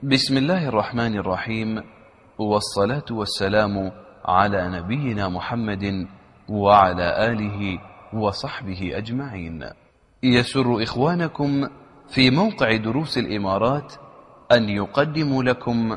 بسم الله الرحمن الرحيم، والصلاة والسلام على نبينا محمد وعلى آله وصحبه أجمعين. يسر إخوانكم في موقع دروس الإمارات أن يقدموا لكم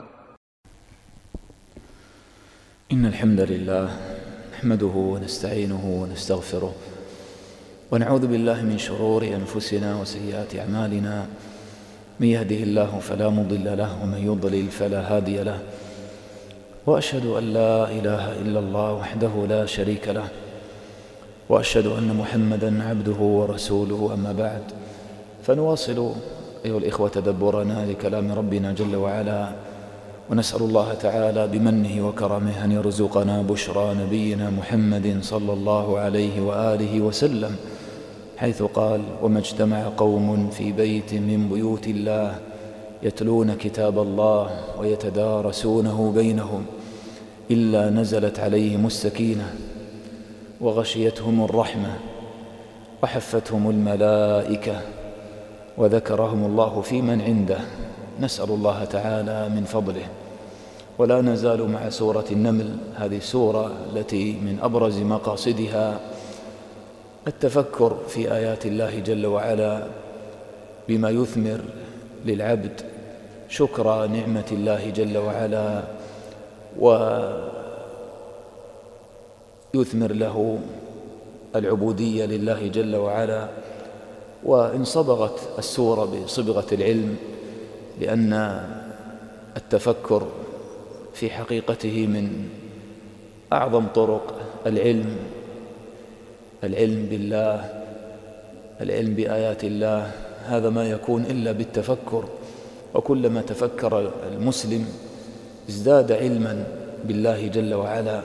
إن الحمد لله نحمده ونستعينه ونستغفره ونعوذ بالله من شرور أنفسنا وسيئات أعمالنا. من يهده الله فلا مضل له ومن يضلل فلا هادي له، وأشهد أن لا إله إلا الله وحده لا شريك له، وأشهد أن محمدا عبده ورسوله. أما بعد، فنواصل أيها الإخوة تدبرنا لكلام ربنا جل وعلا، ونسأل الله تعالى بمنه وكرمه أن يرزقنا بشرى نبينا محمد صلى الله عليه وآله وسلم، حيث قال: وما اجتمع قوم في بيت من بيوت الله يتلون كتاب الله ويتدارسونه بينهم إلا نزلت عليهم السكينة وغشيتهم الرحمة وحفتهم الملائكة وذكرهم الله في من عنده. نسأل الله تعالى من فضله. ولا نزال مع سورة النمل، هذه السورة التي من أبرز مقاصدها التفكر في آيات الله جل وعلا بما يثمر للعبد شكر نعمة الله جل وعلا، ويثمر له العبودية لله جل وعلا. وإن صبغت السورة بصبغة العلم، لأن التفكر في حقيقته من أعظم طرق العلم بالله، العلم بآيات الله. هذا ما يكون إلا بالتفكر، وكلما تفكر المسلم ازداد علما بالله جل وعلا.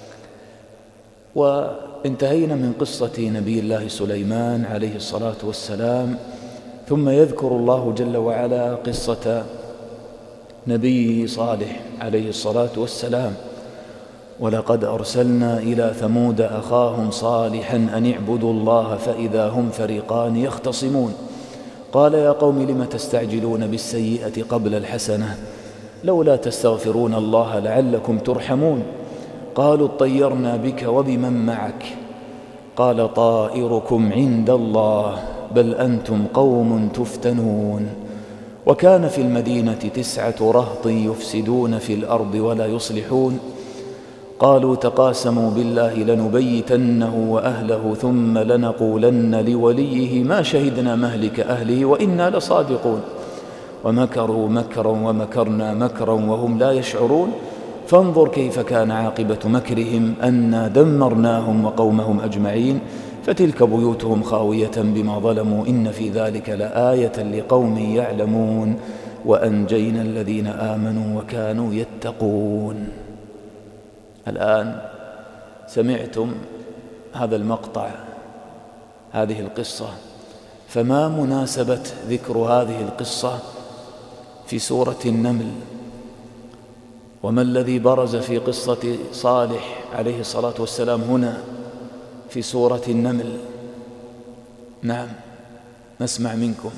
وانتهينا من قصة نبي الله سليمان عليه الصلاة والسلام، ثم يذكر الله جل وعلا قصة نبيه صالح عليه الصلاة والسلام: ولقد أرسلنا إلى ثمود أخاهم صالحا أن اعبدوا الله فإذا هم فريقان يختصمون قال يا قوم لم تستعجلون بالسيئة قبل الحسنة لولا تستغفرون الله لعلكم ترحمون قالوا اطيرنا بك وبمن معك قال طائركم عند الله بل أنتم قوم تفتنون وكان في المدينة 9 رهط يفسدون في الأرض ولا يصلحون قالوا تقاسموا بالله لنبيتنه وأهله ثم لنقولن لوليه ما شهدنا مهلك أهله وإنا لصادقون ومكروا مكرا ومكرنا مكرا وهم لا يشعرون فانظر كيف كان عاقبة مكرهم أنا دمرناهم وقومهم أجمعين فتلك بيوتهم خاوية بما ظلموا إن في ذلك لآية لقوم يعلمون وأنجينا الذين آمنوا وكانوا يتقون. الآن سمعتم هذا المقطع، هذه القصة، فما مناسبة ذكر هذه القصة في سورة النمل؟ وما الذي برز في قصة صالح عليه الصلاة والسلام هنا في سورة النمل؟ نعم، نسمع منكم.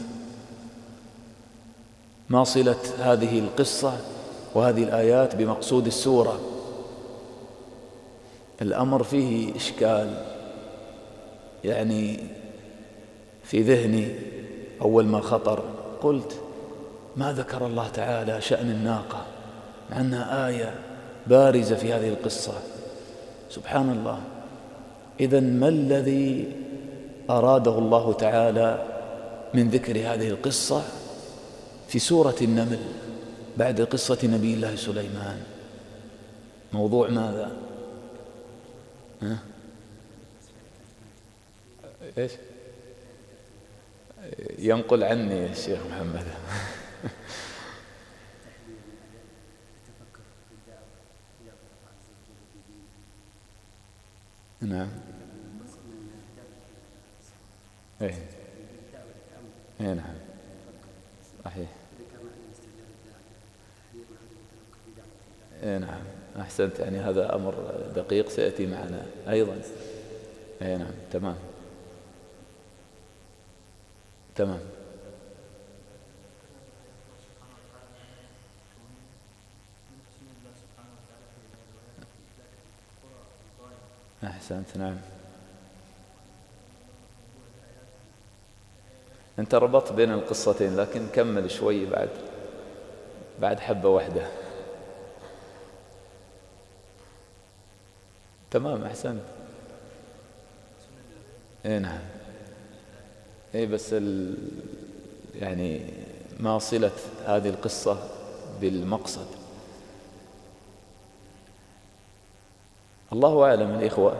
ما صلة هذه القصة وهذه الآيات بمقصود السورة؟ الأمر فيه إشكال، يعني في ذهني أول ما خطر قلت ما ذكر الله تعالى شأن الناقة مع أنها آية بارزة في هذه القصة؟ سبحان الله. إذن ما الذي أراده الله تعالى من ذكر هذه القصة في سورة النمل بعد قصة نبي الله سليمان؟ موضوع ماذا؟ إيش؟ ينقل عني يا شيخ محمد. نعم. إيه نعم صحيح. إيه نعم أحسنت، يعني هذا أمر دقيق سيأتي معنا أيضا. إيه نعم تمام. أحسنت. نعم، أنت ربطت بين القصتين، لكن كمل شوي بعد حبة واحدة. تمام، أحسنت. إيه نعم، إيه بس يعني ما صلة هذه القصة بالمقصد؟ الله أعلم الإخوة.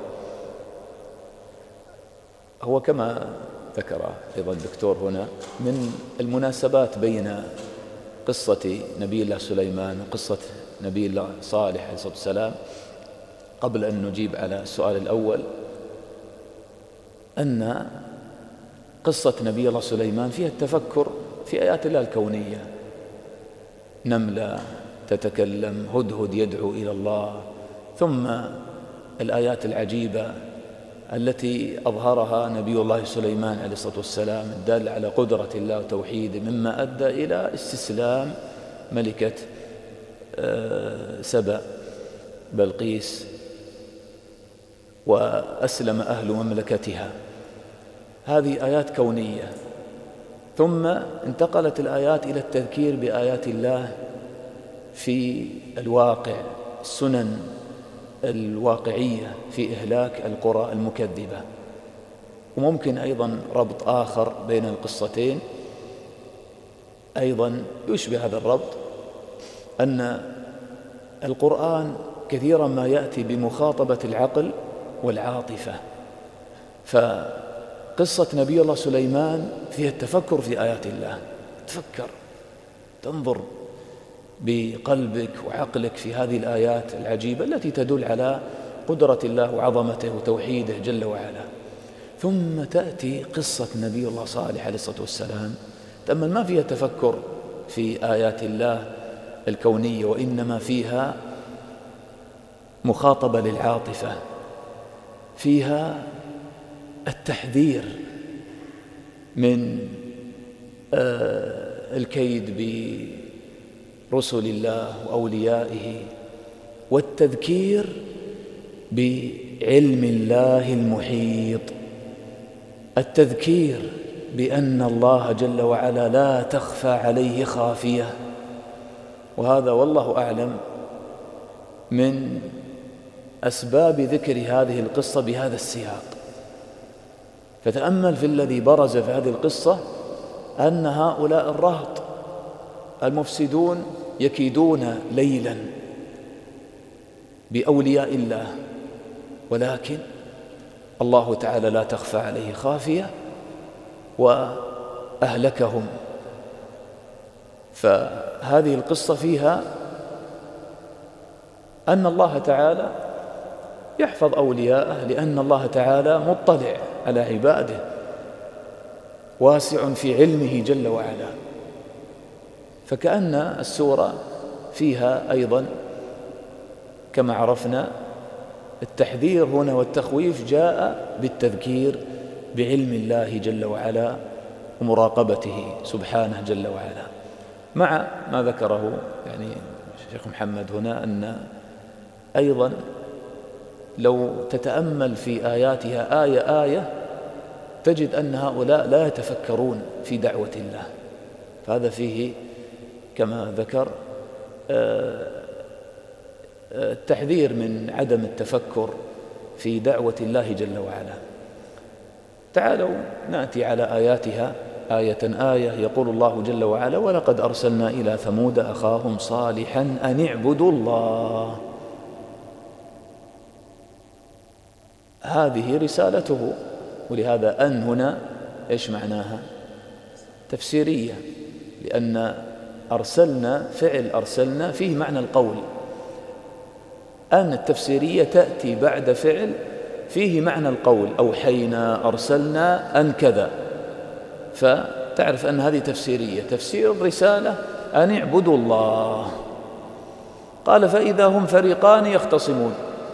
هو كما ذكر أيضا الدكتور هنا، من المناسبات بين قصة نبي الله سليمان وقصة نبي الله صالح عليه الصلاة والسلام، قبل أن نجيب على السؤال الأول، أن قصة نبي الله سليمان فيها التفكر في آيات الله الكونية. نملة تتكلم، هدهد يدعو إلى الله، ثم الآيات العجيبة التي أظهرها نبي الله سليمان عليه الصلاة والسلام الدالة على قدرة الله وتوحيده، مما أدى إلى استسلام ملكة سبأ بلقيس، وأسلم أهل مملكتها. هذه آيات كونية. ثم انتقلت الآيات إلى التذكير بآيات الله في الواقع، السنن الواقعية في إهلاك القرى المكذبة. وممكن أيضا ربط آخر بين القصتين أيضا يشبه هذا الربط، أن القرآن كثيرا ما يأتي بمخاطبة العقل والعاطفة. فقصة نبي الله سليمان فيها التفكر في آيات الله، تفكر، تنظر بقلبك وعقلك في هذه الآيات العجيبة التي تدل على قدرة الله وعظمته وتوحيده جل وعلا. ثم تأتي قصة نبي الله صالح عليه الصلاة والسلام، تأمل، ما فيها تفكر في آيات الله الكونية، وإنما فيها مخاطبة للعاطفة، فيها التحذير من الكيد برسل الله وأوليائه، والتذكير بعلم الله المحيط، التذكير بأن الله جل وعلا لا تخفى عليه خافية. وهذا والله أعلم من أسباب ذكر هذه القصة بهذا السياق. فتأمل في الذي برز في هذه القصة، أن هؤلاء الرهط المفسدون يكيدون ليلا بأولياء الله، ولكن الله تعالى لا تخفى عليه خافية وأهلكهم. فهذه القصة فيها أن الله تعالى يحفظ أولياءه، لأن الله تعالى مطلع على عباده، واسع في علمه جل وعلا. فكأن السورة فيها أيضا كما عرفنا التحذير هنا والتخويف جاء بالتذكير بعلم الله جل وعلا ومراقبته سبحانه جل وعلا، مع ما ذكره يعني الشيخ محمد هنا، أن أيضا لو تتأمل في آياتها آية آية تجد أن هؤلاء لا يتفكرون في دعوة الله. فهذا فيه كما ذكر التحذير من عدم التفكر في دعوة الله جل وعلا. تعالوا نأتي على آياتها آية آية. يقول الله جل وعلا: ولقد أرسلنا إلى ثمود أخاهم صالحا أن اعبدوا الله. هذه رسالته، ولهذا أن هنا إيش معناها؟ تفسيرية، لأن أرسلنا فعل أرسلنا فيه معنى القول. أن التفسيرية تأتي بعد فعل فيه معنى القول، أوحينا، أرسلنا، أن كذا. فتعرف أن هذه تفسيرية. تفسير الرسالة أن اعبدوا الله. قال: فإذا هم فريقان يختصمون،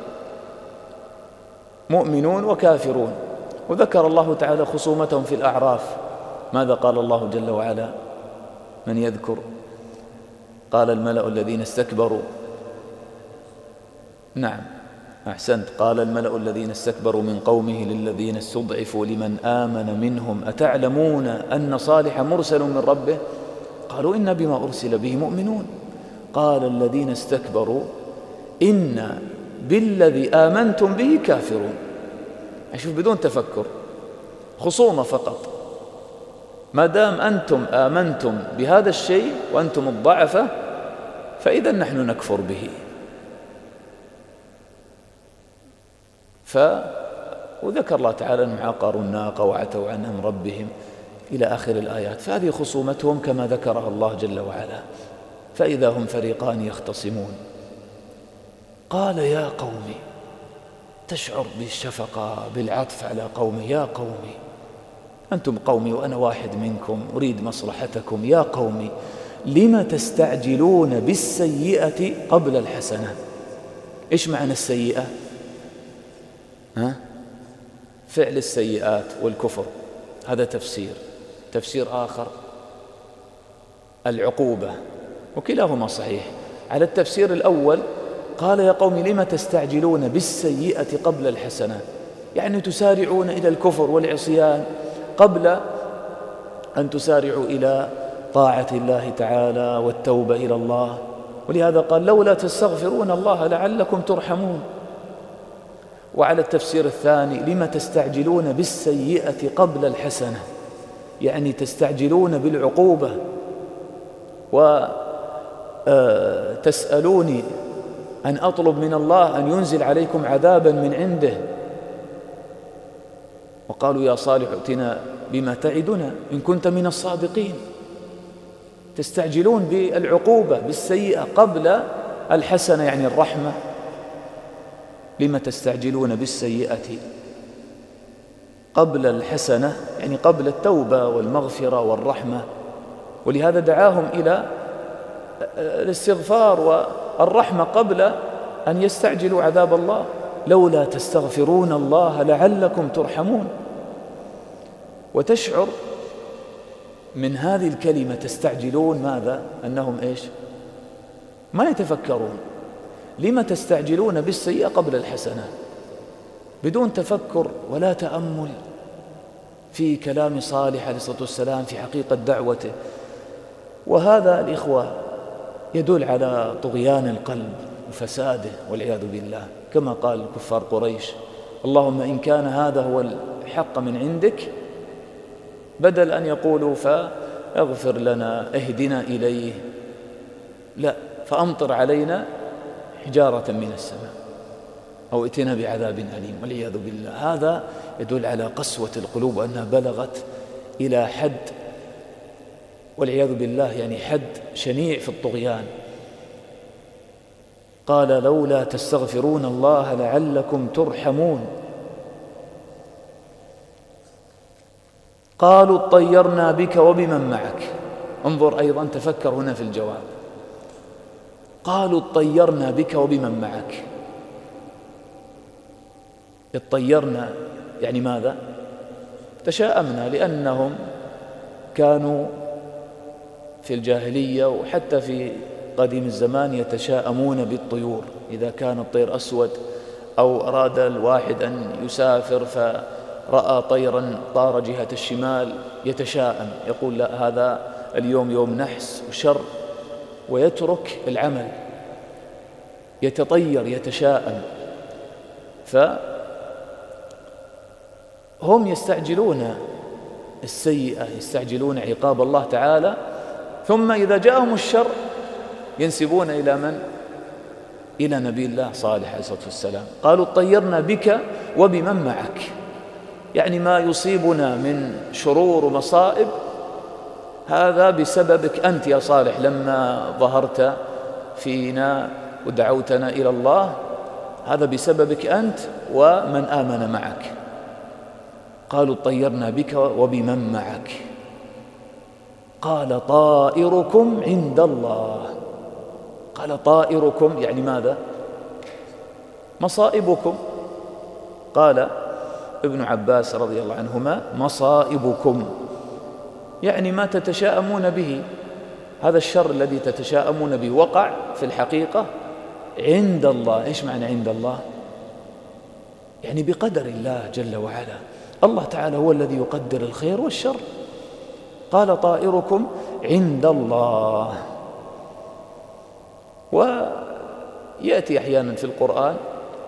مؤمنون وكافرون. وذكر الله تعالى خصومتهم في الأعراف. ماذا قال الله جل وعلا؟ من يذكر؟ قال: الملأ الذين استكبروا. نعم، أحسنت. قال الملأ الذين استكبروا من قومه للذين استضعفوا لمن آمن منهم أتعلمون أن صالحا مرسل من ربه قالوا إنا بما أرسل به مؤمنون قال الذين استكبروا إنا بالذي آمنتم به كافرون. أشوف بدون تفكر، خصومة فقط. ما دام أنتم آمنتم بهذا الشيء وأنتم الضعفة فإذا نحن نكفر به. وذكر الله تعالى أنهم عقروا الناقة وعتوا عن أمر ربهم إلى آخر الآيات. فهذه خصومتهم كما ذكرها الله جل وعلا. فإذا هم فريقان يختصمون. قال يا قومي، تشعر بالشفقة بالعطف على قومه. يا قومي أنتم قومي وأنا واحد منكم أريد مصلحتكم. يا قومي لم تستعجلون بالسيئة قبل الحسنة. إيش معنى السيئة؟ فعل السيئات والكفر، هذا تفسير. تفسير آخر العقوبة، وكلاهما صحيح. على التفسير الأول قال يا قوم لم تستعجلون بالسيئة قبل الحسنة، يعني تسارعون إلى الكفر والعصيان قبل أن تسارعوا إلى طاعة الله تعالى والتوبة إلى الله. ولهذا قال لولا تستغفرون الله لعلكم ترحمون. وعلى التفسير الثاني لم تستعجلون بالسيئة قبل الحسنة، يعني تستعجلون بالعقوبة وتسألوني أن أطلب من الله أن ينزل عليكم عذابا من عنده. وقالوا يا صالح ائتنا بما تعدنا إن كنت من الصادقين. تستعجلون بالعقوبة بالسيئة قبل الحسنة، يعني الرحمة. لما تستعجلون بالسيئة قبل الحسنة، يعني قبل التوبة والمغفرة والرحمة. ولهذا دعاهم إلى الاستغفار والرحمة قبل أن يستعجلوا عذاب الله. لولا تستغفرون الله لعلكم ترحمون. وتشعر من هذه الكلمة تستعجلون ماذا؟ أنهم إيش؟ ما يتفكرون. لما تستعجلون بالسيئة قبل الحسنة؟ بدون تفكر ولا تأمل في كلام صالح عليه الصلاة والسلام في حقيقة دعوته. وهذا الإخوة يدل على طغيان القلب وفساده والعياذ بالله، كما قال كفار قريش اللهم إن كان هذا هو الحق من عندك، بدل أن يقولوا فاغفر لنا اهدنا إليه، لا، فأمطر علينا حجارة من السماء أو ائتنا بعذاب أليم والعياذ بالله. هذا يدل على قسوة القلوب وأنها بلغت إلى حد والعياذ بالله، يعني حد شنيع في الطغيان. قال لولا تستغفرون الله لعلكم ترحمون. قالوا اطيرنا بك وبمن معك. انظر أيضا، تفكر هنا في الجواب. قالوا اطيرنا بك وبمن معك. اطيرنا يعني ماذا؟ تشاءمنا، لأنهم كانوا في الجاهلية وحتى في قديم الزمان يتشاءمون بالطيور. إذا كان الطير أسود أو أراد الواحد أن يسافر فرأى طيرا طار جهة الشمال يتشاءم، يقول لا، هذا اليوم يوم نحس وشر، ويترك العمل، يتطير يتشاءم. فهم يستعجلون السيئة، يستعجلون عقاب الله تعالى، ثم إذا جاءهم الشر ينسبون إلى من؟ إلى نبي الله صالح عليه الصلاة والسلام. قالوا اطيرنا بك وبمن معك، يعني ما يصيبنا من شرور ومصائب هذا بسببك أنت يا صالح، لما ظهرت فينا ودعوتنا إلى الله، هذا بسببك أنت ومن آمن معك. قالوا اطيرنا بك وبمن معك. قال طائركم عند الله. قال طائركم يعني ماذا؟ مصائبكم. قال ابن عباس رضي الله عنهما مصائبكم، يعني ما تتشاءمون به، هذا الشر الذي تتشاءمون به وقع في الحقيقة عند الله. إيش معنى عند الله؟ يعني بقدر الله جل وعلا. الله تعالى هو الذي يقدر الخير والشر. قال طائركم عند الله. ويأتي أحيانا في القرآن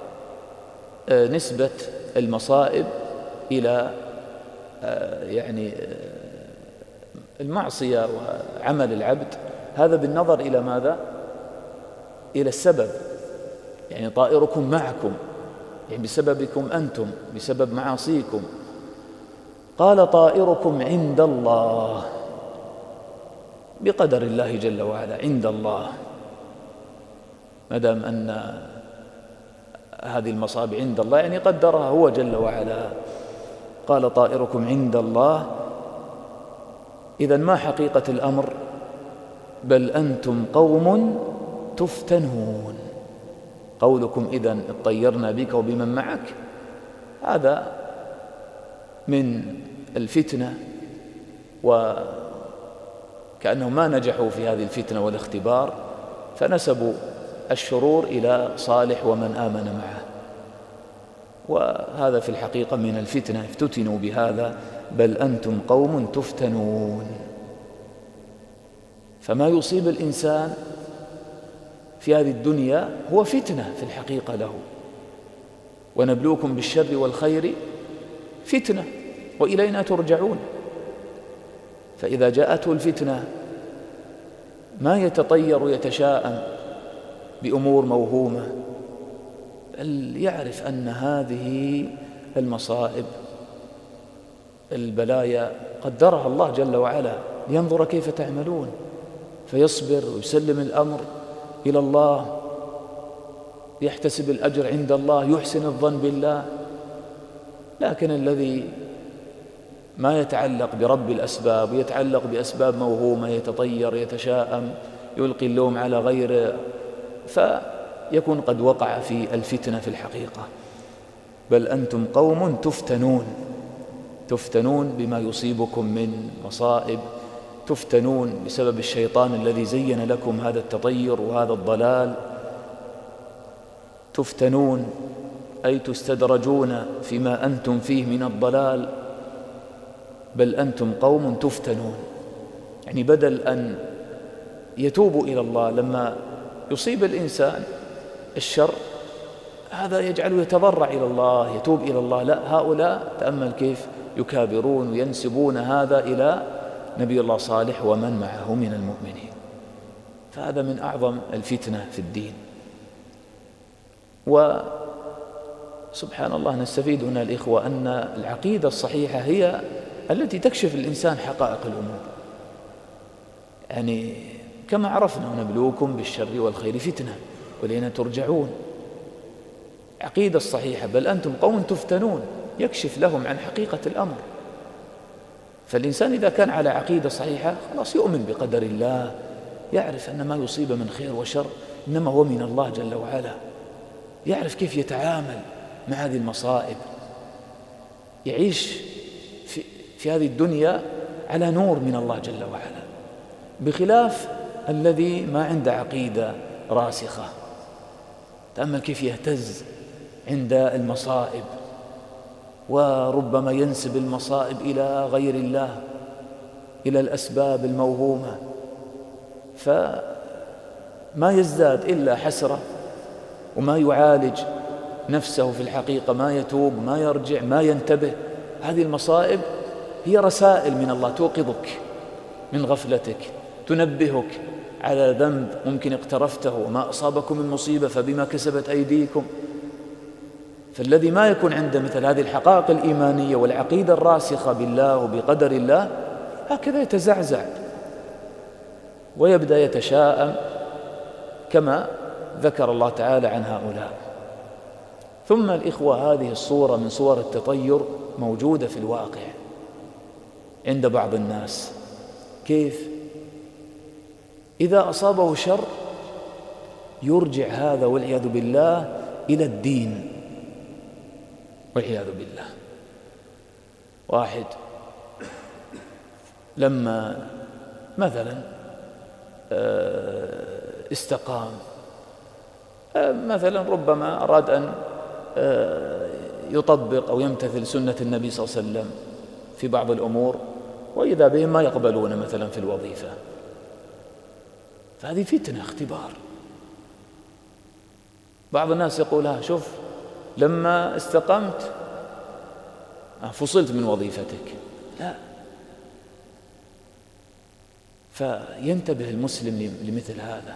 نسبة المصائب إلى يعني المعصية وعمل العبد، هذا بالنظر إلى ماذا؟ إلى السبب، يعني طائركم معكم، يعني بسببكم أنتم، بسبب معاصيكم. قال طائركم عند الله، بقدر الله جل وعلا، عند الله، ما دام أن هذه المصائب عند الله يعني قدرها هو جل وعلا. قال طائركم عند الله. إذن ما حقيقة الأمر؟ بل أنتم قوم تفتنون. قولكم إذن اطيرنا بك وبمن معك، هذا من الفتنة، وكأنهم ما نجحوا في هذه الفتنة والاختبار، فنسبوا الشرور إلى صالح ومن آمن معه، وهذا في الحقيقة من الفتنة، افتتنوا بهذا. بل أنتم قوم تفتنون. فما يصيب الإنسان في هذه الدنيا هو فتنة في الحقيقة له. ونبلوكم بالشر والخير فتنة وإلينا ترجعون. فإذا جاءته الفتنة ما يتطير ويتشاءم بأمور موهومة، بل يعرف أن هذه المصائب البلايا قدرها الله جل وعلا لينظر كيف تعملون، فيصبر ويسلم الأمر إلى الله، يحتسب الأجر عند الله، يحسن الظن بالله. لكن الذي ما يتعلق برب الأسباب ويتعلق بأسباب موهومة، يتطير، يتشاءم، يلقي اللوم على غيره، فيكون قد وقع في الفتنة في الحقيقة. بل أنتم قوم تفتنون، تفتنون بما يصيبكم من مصائب، تفتنون بسبب الشيطان الذي زين لكم هذا التطير وهذا الضلال، تفتنون أي تستدرجون فيما أنتم فيه من الضلال. بل أنتم قوم تفتنون، يعني بدل أن يتوبوا إلى الله لما يصيب الإنسان الشر، هذا يجعله يتضرع إلى الله، يتوب إلى الله، لا، هؤلاء تأمل كيف يكابرون وينسبون هذا إلى نبي الله صالح ومن معه من المؤمنين. فهذا من أعظم الفتنة في الدين. وسبحان الله نستفيد هنا الإخوة أن العقيدة الصحيحة هي التي تكشف الإنسان حقائق الأمور. يعني كما عرفنا ونبلوكم بالشر والخير فتنة وإلينا ترجعون. عقيدة الصحيحة بل أنتم قوم تفتنون يكشف لهم عن حقيقة الأمر. فالإنسان إذا كان على عقيدة صحيحة خلاص يؤمن بقدر الله، يعرف أن ما يصيب من خير وشر إنما هو من الله جل وعلا، يعرف كيف يتعامل مع هذه المصائب، يعيش في هذه الدنيا على نور من الله جل وعلا، بخلاف الذي ما عنده عقيدة راسخة. تأمل كيف يهتز عند المصائب، وربما ينسب المصائب إلى غير الله، إلى الأسباب الموهومة، فما يزداد إلا حسرة، وما يعالج نفسه في الحقيقة، ما يتوب، ما يرجع، ما ينتبه. هذه المصائب هي رسائل من الله توقظك من غفلتك، تنبهك على ذنب ممكن اقترفته، وما أصابكم من مصيبة فبما كسبت أيديكم. فالذي ما يكون عنده مثل هذه الحقائق الإيمانية والعقيدة الراسخة بالله وبقدر الله، هكذا يتزعزع ويبدأ يتشاءم كما ذكر الله تعالى عن هؤلاء. ثم الإخوة هذه الصورة من صور التطير موجودة في الواقع عند بعض الناس. كيف؟ إذا أصابه شر يرجع هذا والعياذ بالله إلى الدين والعياذ بالله. واحد لما مثلا استقام، مثلا ربما أراد أن يطبق أو يمتثل سنة النبي صلى الله عليه وسلم في بعض الأمور، وإذا بهم ما يقبلون مثلا في الوظيفة، فهذه فتنة اختبار. بعض الناس يقول شوف لما استقمت فصلت من وظيفتك، لا. فينتبه المسلم لمثل هذا.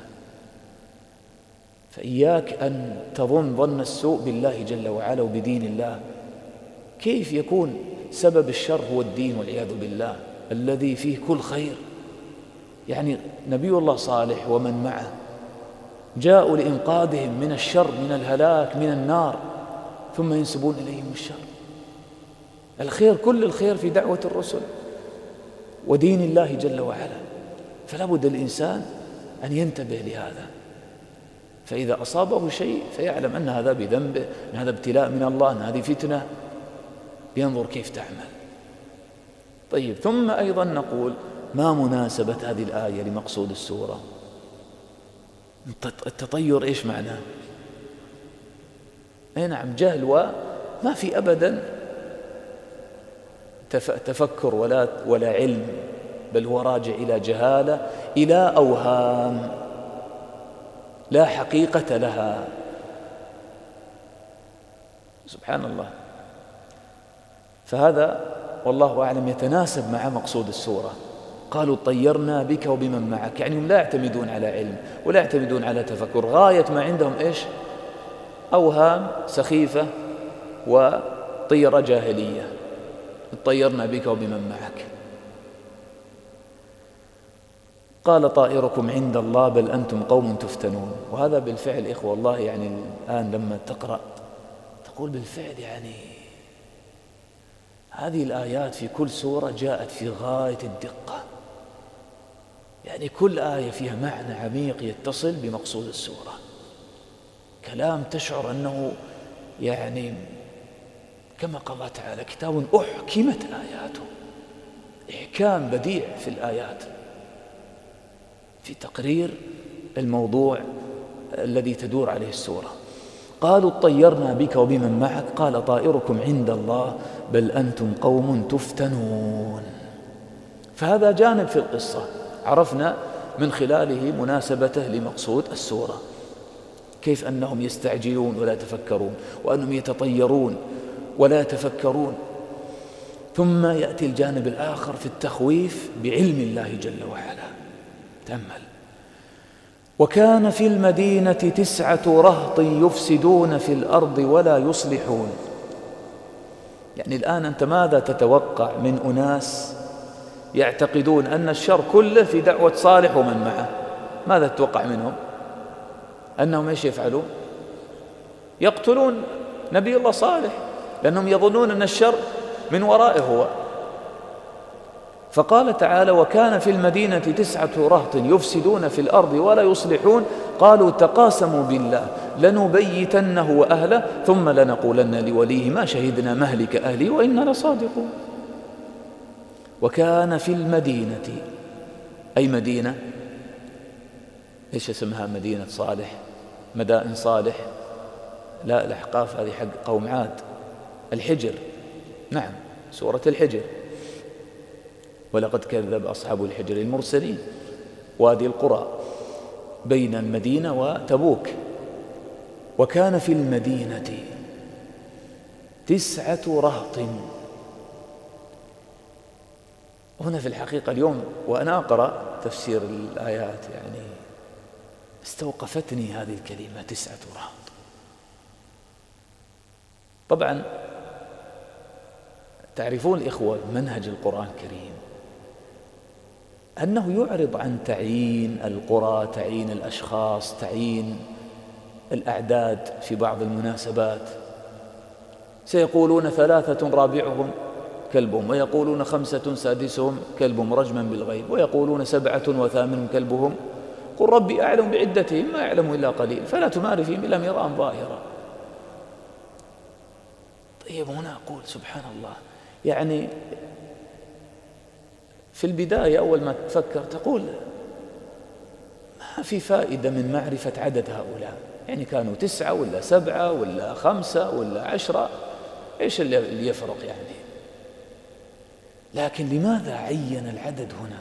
فإياك أن تظن ظن السوء بالله جل وعلا وبدين الله. كيف يكون سبب الشر هو الدين والعياذ بالله الذي فيه كل خير؟ يعني نبي الله صالح ومن معه جاءوا لإنقاذهم من الشر، من الهلاك، من النار، ثم ينسبون إليهم الشر. الخير، كل الخير في دعوة الرسل ودين الله جل وعلا. فلا بد الإنسان أن ينتبه لهذا، فإذا أصابه شيء فيعلم أن هذا بذنبه، أن هذا ابتلاء من الله، أن هذه فتنة، ينظر كيف تعمل. طيب، ثم أيضا نقول ما مناسبة هذه الآية لمقصود السورة؟ التطير إيش معناه؟ أي نعم، جهل، وما في أبدا تفكر ولا علم، بل هو راجع إلى جهالة، إلى أوهام لا حقيقة لها. سبحان الله. فهذا والله أعلم يتناسب مع مقصود السورة. قالوا طيرنا بك وبمن معك، يعني هم لا يعتمدون على علم ولا يعتمدون على تفكر، غاية ما عندهم إيش؟ أوهام سخيفة وطيرة جاهلية. طيرنا بك وبمن معك. قال طائركم عند الله بل أنتم قوم تفتنون. وهذا بالفعل إخوة والله، يعني الآن لما تقرأ تقول بالفعل يعني هذه الآيات في كل سورة جاءت في غاية الدقة، يعني كل آية فيها معنى عميق يتصل بمقصود السورة، كلام تشعر أنه يعني كما قال الله تعالى كتاب أحكمت آياته، إحكام بديع في الآيات في تقرير الموضوع الذي تدور عليه السورة. قالوا طيرنا بك وبمن معك قال طائركم عند الله بل أنتم قوم تفتنون. فهذا جانب في القصة عرفنا من خلاله مناسبته لمقصود السورة، كيف أنهم يستعجلون ولا يتفكرون، وأنهم يتطيرون ولا يتفكرون. ثم يأتي الجانب الآخر في التخويف بعلم الله جل وعلا. تأمل: وكان في المدينة 9 رهط يفسدون في الأرض ولا يصلحون. يعني الآن أنت ماذا تتوقع من أناس يعتقدون أن الشر كله في دعوة صالح ومن معه؟ ماذا تتوقع منهم؟ أنهم إيش يفعلون؟ يقتلون نبي الله صالح، لأنهم يظنون أن الشر من ورائه هو. فقال تعالى: وكان في المدينة 9 رهط يفسدون في الأرض ولا يصلحون قالوا تقاسموا بالله لنبيتنه وأهله ثم لنقولن لوليه ما شهدنا مهلك أهله وإنا لصادقون. وكان في المدينة، أي مدينة، إيش اسمها؟ مدينة صالح، مدائن صالح، لا الأحقاف هذه حق قوم عاد. الحجر، نعم، سورة الحجر: ولقد كذب أصحاب الحجر المرسلين. وادي القرى بين المدينة وتبوك. وكان في المدينة 9 رهط. هنا في الحقيقة اليوم وأنا أقرأ تفسير الآيات يعني استوقفتني هذه الكلمة 9 رهط. طبعا تعرفون الإخوة منهج القرآن الكريم أنه يعرض عن تعيين القرى، تعيين الأشخاص، تعيين الأعداد في بعض المناسبات. سيقولون 3 رابعهم كلبهم، ويقولون 5 سادسهم كلبهم رجما بالغيب، ويقولون 7 وثامنهم كلبهم قل ربي أعلم بعدتهم ما يعلم إلا قليل فلا تمار فيهم إلا مراء ظاهرا. طيب هنا أقول سبحان الله، يعني في البداية أول ما تفكر تقول ما في فائدة من معرفة عدد هؤلاء، يعني كانوا 9 ولا 7 ولا 5 ولا 10، إيش اللي يفرق يعني؟ لكن لماذا عين العدد هنا؟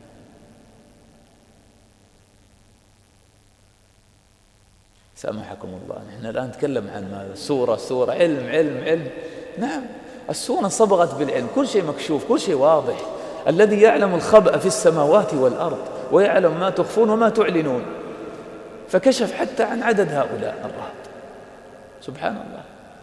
سامحكم الله، نحن الآن نتكلم عن ماذا؟ سورة علم. نعم، السورة صبغت بالعلم، كل شيء مكشوف، كل شيء واضح. الذي يعلم الخبأ في السماوات والأرض ويعلم ما تخفون وما تعلنون، فكشف حتى عن عدد هؤلاء الرهط. سبحان الله.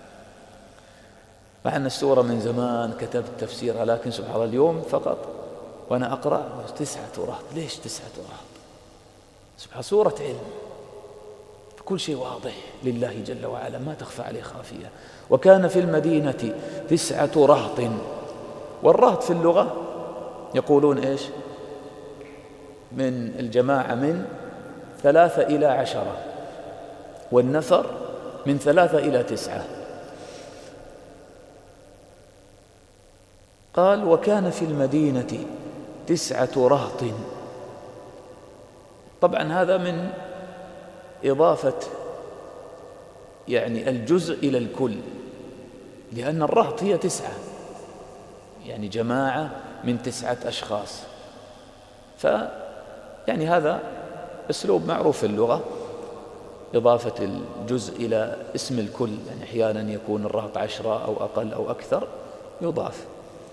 مع أن السورة من زمان كتبت تفسيرها، لكن سبحان الله اليوم فقط وأنا أقرأ 9 رهط. ليش 9 رهط؟ سبحان، سورة علم، كل شيء واضح لله جل وعلا، ما تخفى عليه خافية. وكان في المدينة 9 رهط. والرهط في اللغة يقولون إيش؟ من الجماعة من 3 إلى 10، والنفر من 3 إلى 9. قال وكان في المدينة 9 رهط. طبعا هذا من إضافة يعني الجزء إلى الكل، لأن الرهط هي 9، يعني جماعة من 9 أشخاص. يعني هذا أسلوب معروف في اللغة، إضافة الجزء إلى اسم الكل. يعني أحيانا يكون الرهط 10 أو أقل أو أكثر، يضاف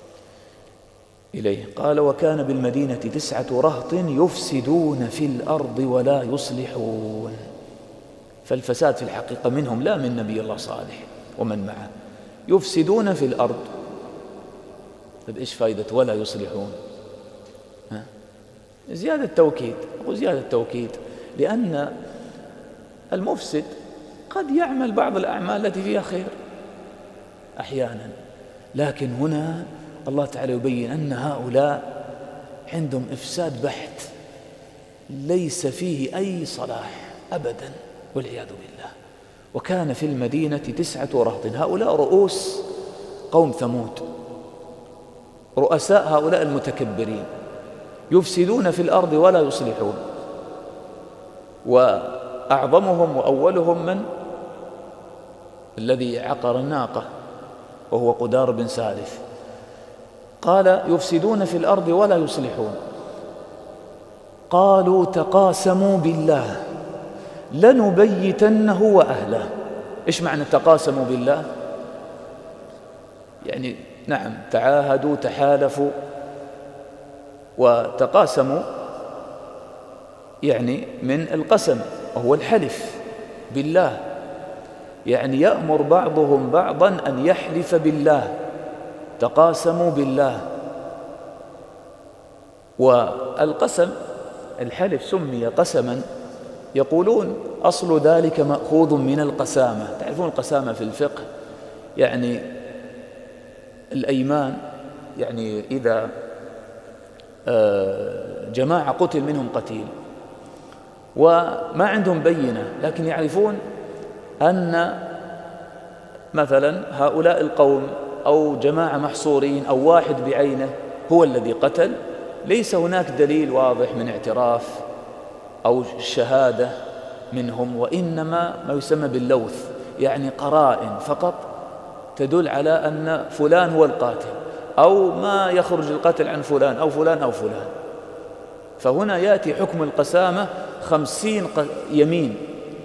إليه. قال وكان بالمدينة 9 رهط يفسدون في الأرض ولا يصلحون. فالفساد في الحقيقة منهم، لا من نبي الله صالح ومن معه. يفسدون في الأرض، طيب إيش فائدة ولا يصلحون؟ زيادة توكيد، أو زيادة توكيد، لأن المفسد قد يعمل بعض الأعمال التي فيها خير أحيانا، لكن هنا الله تعالى يبين أن هؤلاء عندهم إفساد بحت، ليس فيه أي صلاح أبدا، والعياذ بالله. وكان في المدينة 9 رهط. هؤلاء رؤوس قوم ثمود، رؤساء هؤلاء المتكبرين، يفسدون في الأرض ولا يصلحون. وأعظمهم وأولهم من الذي عقر الناقة، وهو قدار بن سالف. قال يفسدون في الأرض ولا يصلحون. قالوا تقاسموا بالله لنبيتنه وأهله. إيش معنى تقاسموا بالله؟ يعني نعم، تعاهدوا، تحالفوا. وتقاسموا يعني من القسم، وهو الحلف بالله، يعني يأمر بعضهم بعضا أن يحلف بالله. تقاسموا بالله. والقسم، الحلف سمي قسما، يقولون أصل ذلك مأخوذ من القسامة. تعرفون القسامة في الفقه، يعني الأيمان، يعني إذا جماعة قتل منهم قتيل وما عندهم بينة، لكن يعرفون أن مثلا هؤلاء القوم أو جماعة محصورين أو واحد بعينه هو الذي قتل، ليس هناك دليل واضح من اعتراف أو شهادة منهم، وإنما ما يسمى باللوث، يعني قرائن فقط تدل على أن فلان هو القاتل، أو ما يخرج القتل عن فلان أو فلان أو فلان. فهنا يأتي حكم القسامة 50 يمين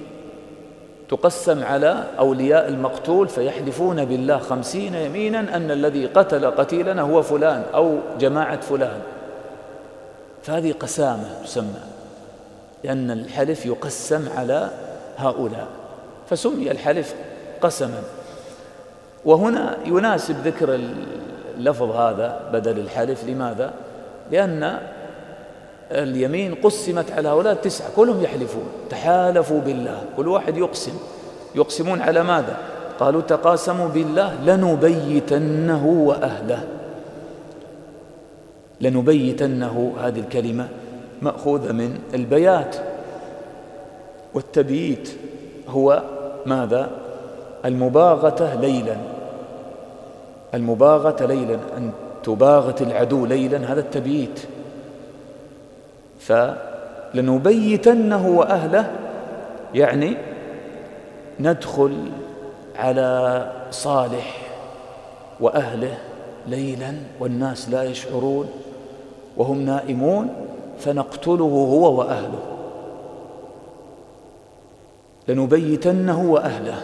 تقسم على أولياء المقتول، فيحلفون بالله 50 يمينا أن الذي قتل قتيلنا هو فلان أو جماعة فلان. فهذه قسامة تسمى، لأن الحلف يقسم على هؤلاء، فسمي الحلف قسما. وهنا يناسب ذكر اللفظ هذا بدل الحلف. لماذا؟ لأن اليمين قسمت على هؤلاء 9، كلهم يحلفون، تحالفوا بالله، كل واحد يقسمون على ماذا؟ قالوا تقاسموا بالله لنبيتنه وأهله. لنبيتنه، هذه الكلمة مأخوذة من البيات، والتبييت هو ماذا؟ المباغتة ليلا. المباغتة ليلا، أن تباغت العدو ليلا، هذا التبييت. فلنبيتنه وأهله يعني ندخل على صالح وأهله ليلا والناس لا يشعرون وهم نائمون فنقتله هو وأهله، لنبيتنه وأهله،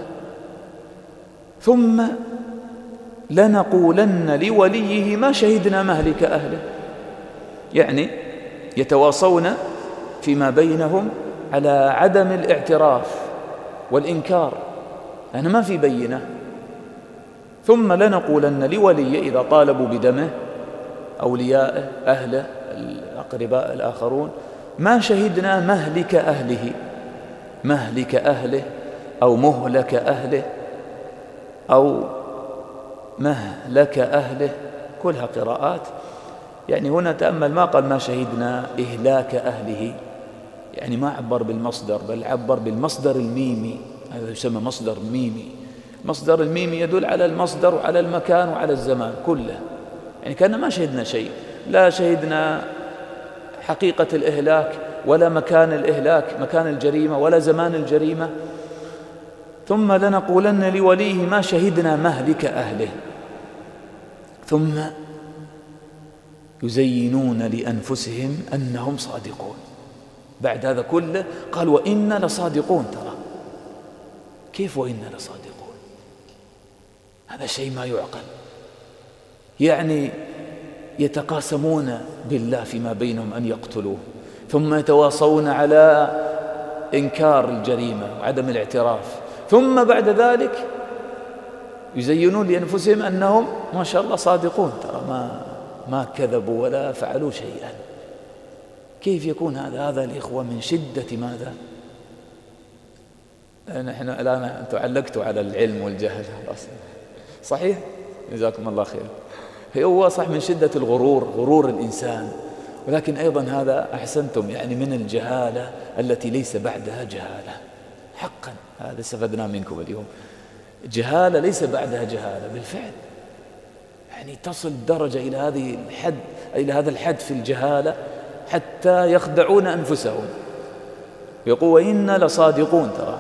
ثم لنقولن لوليه ما شهدنا مهلك أهله. يعني يتواصون فيما بينهم على عدم الاعتراف والإنكار، لأن ما في بينة. ثم لنقولن لوليه إذا طالبوا بدمه أوليائه أهله الأقرباء الآخرون ما شهدنا مهلك أهله، مهلك أهله أو مهلك أهله أو مهلك أهله، كلها قراءات. يعني هنا تأمل ما قال ما شهدنا إهلاك أهله، يعني ما عبر بالمصدر بل عبر بالمصدر الميمي، هذا يسمى مصدر ميمي. مصدر الميمي يدل على المصدر وعلى المكان وعلى الزمان كله، يعني كأننا ما شهدنا شيء، لا شهدنا حقيقة الإهلاك ولا مكان الإهلاك مكان الجريمة ولا زمان الجريمة. ثم لنقولن لوليه ما شهدنا مهلك أهله، ثم يزينون لأنفسهم أنهم صادقون. بعد هذا كله قال وإنا لصادقون. ترى كيف وإنا لصادقون؟ هذا شيء ما يعقل. يعني يتقاسمون بالله فيما بينهم أن يقتلوه، ثم يتواصون على إنكار الجريمة وعدم الاعتراف، ثم بعد ذلك يزينون لأنفسهم أنهم ما شاء الله صادقون. ترى ما كذبوا ولا فعلوا شيئا. كيف يكون هذا؟ هذا الإخوة من شدة ماذا؟ نحن الآن أنتم علقتوا على العلم والجهل، صحيح؟ جزاكم الله خير. هو صح من شدة الغرور، غرور الإنسان، ولكن أيضا هذا أحسنتم يعني من الجهالة التي ليس بعدها جهالة. حقا هذا استفدنا منكم اليوم، جهالة ليس بعدها جهالة بالفعل. يعني تصل الدرجة إلى هذه الحد، إلى هذا الحد في الجهالة حتى يخدعون أنفسهم. يقول وإنا لصادقون. ترى